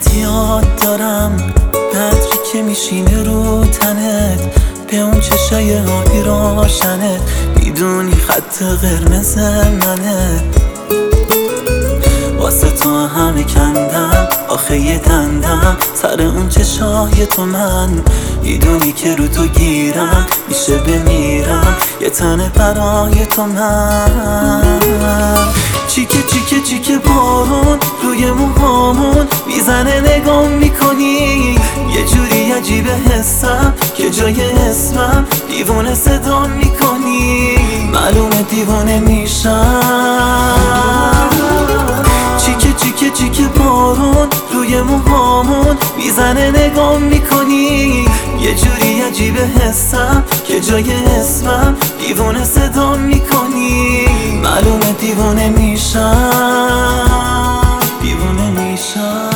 ازت یاد دارم، عطری که میشینه رو تنت، به اون چشای آبی روشنت، میدونی خط قرمز منه. واسه تو همه کندم آخه یه دندم سر اون چشای تو، من میدونی که رو تو گیرم میشه بمیرم یه تنه برای تو. من چیکه چیکه چیکه بارون روی موهامون میزنه، نگام میکنی یه جوری عجیبه حسم که جای اسمم دیوونه صدا میکنی، معلومه دیوانه میشم. چیکه چیکه چیکه بارون روی موهامون میزنه، نگام میکنی یه جوری عجیبه حسم که جای اسمم دیوونه صدا میکنی، معلومه دیوانه میشم، دیوانه میشم.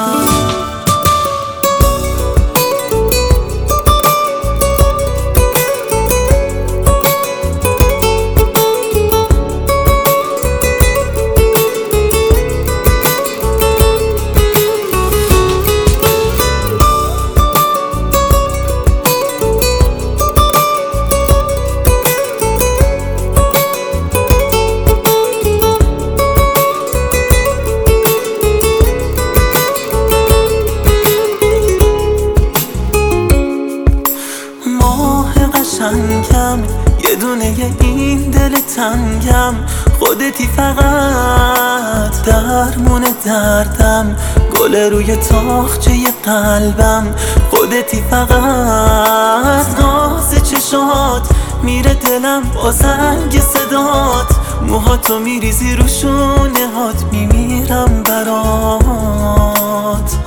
قشنگم یه دونه این دل تنگم، خودتی فقط درمون دردم، گل روی تاخچه قلبم، خودتی فقط ناز چشات میره دلم با زنگ صدات، موهاتو میریزی رو شونه هات میمیرم برات.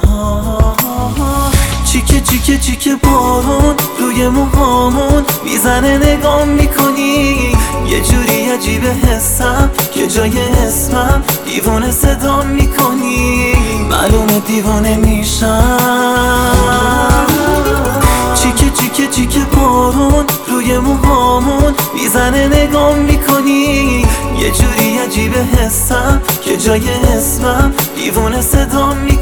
چیکه چیکه چیکه بارون روی موهامون میزنه، نگام میکنی یه جوری عجیبه حسم که جای اسمم دیوونه صدا میکنی، معلومه دیوانه میشم. چیکه چیکه چیکه بارون روی موهامون میزنه، نگام میکنی یه جوری عجیبه حسم که جای اسمم دیوونه صدا میکنی.